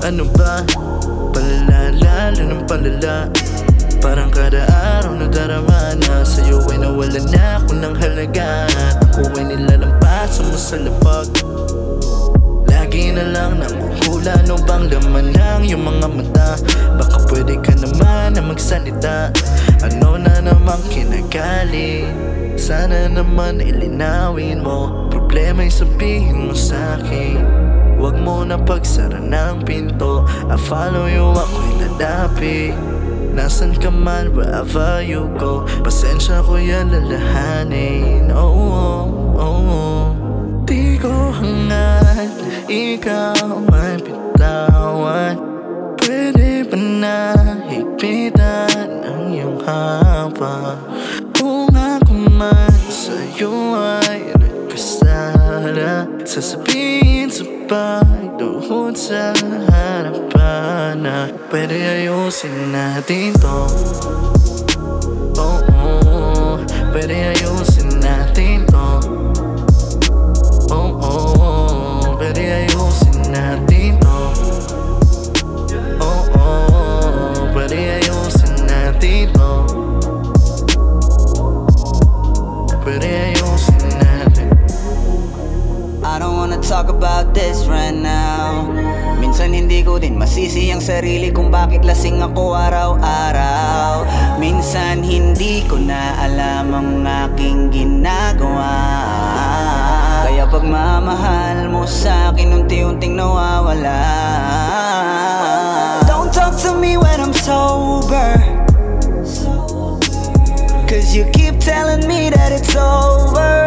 Ano ba? Palala, lalo ng palala. Parang kada araw na darama na sa'yo ay nawala na ako ng halaga. Ako ay nilalampasan mo sa lapag. Lagi na lang nakuhula, ano bang laman ng iyong mga mata? Baka pwede ka naman na magsalita. Ano na namang kinagali? Sana naman ilinawin mo. Problema'y sabihin mo sa'kin. Huwag mo na pagsara ng pinto. I follow you, ako'y lalapit. Nasaan ka man, wherever you go. Pasensya ko yan lalahanin. Oh, oh, oh. Di ko hangad ikaw ay bitawan. Pwede ba na higpitan ang iyong haba? Kung ako man sa'yo ay nagkasala, sasabihin sa pagduhod sa harapan na pwede ayusin natin to. Oh, oh, pwede ayusin natin to. Oh, oh, pwede ayusin natin to. Oh, oh, pwede ayusin natin to. Pwede ayusin natin. I don't wanna talk about this right now. Minsan hindi ko din masisi ang sarili kung bakit lasing ako araw-araw. Minsan hindi ko na alam ang aking ginagawa. Kaya pagmamahal mo sa'kin unti-unting nawawala. Don't talk to me when I'm sober, cause you keep telling me that it's over.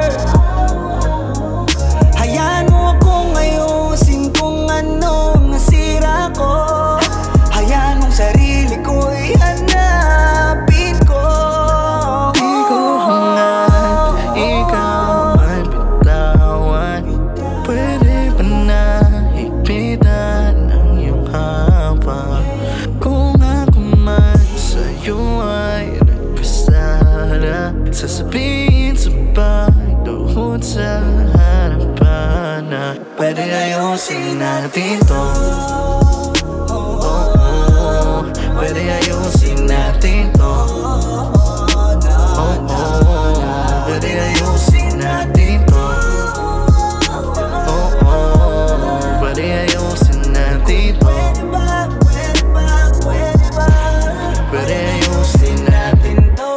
Hayaan mo akong ayusin kung ano nasira ko. Hayaan mong sarili ko'y hanapin ko. Di ko hangad ikaw ay bitawan. Pwede ba na higpitan ang iyong haba? Kung ako man sa'yo ay nagkasala, sasabihin sa pagduhod sa harapan na pwede ayusin natin to. Oh, oh, pwede ayusin natin to. Oh, oh, pwede ayusin natin to. Oh, oh, pwede ayusin natin to. Pwede ayusin natin to.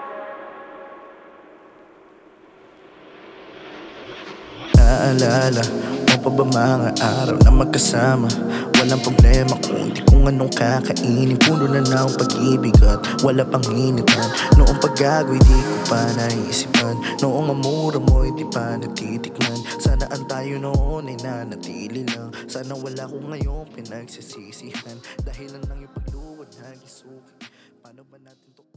Naalala mo pa ba mga araw na magkasama? Walang problema kundi kung anong kakainin. Puno na ng pag-ibig at wala pang initan. Noong paggagoy di ko pa naisipan. Noong amura mo di pa natitikman. Sana ang tayo noon ay nanatili lang. Sana wala ko ngayon pinagsisisihan. Dahilan lang yung pagluwad naging suki. Paano ba natin to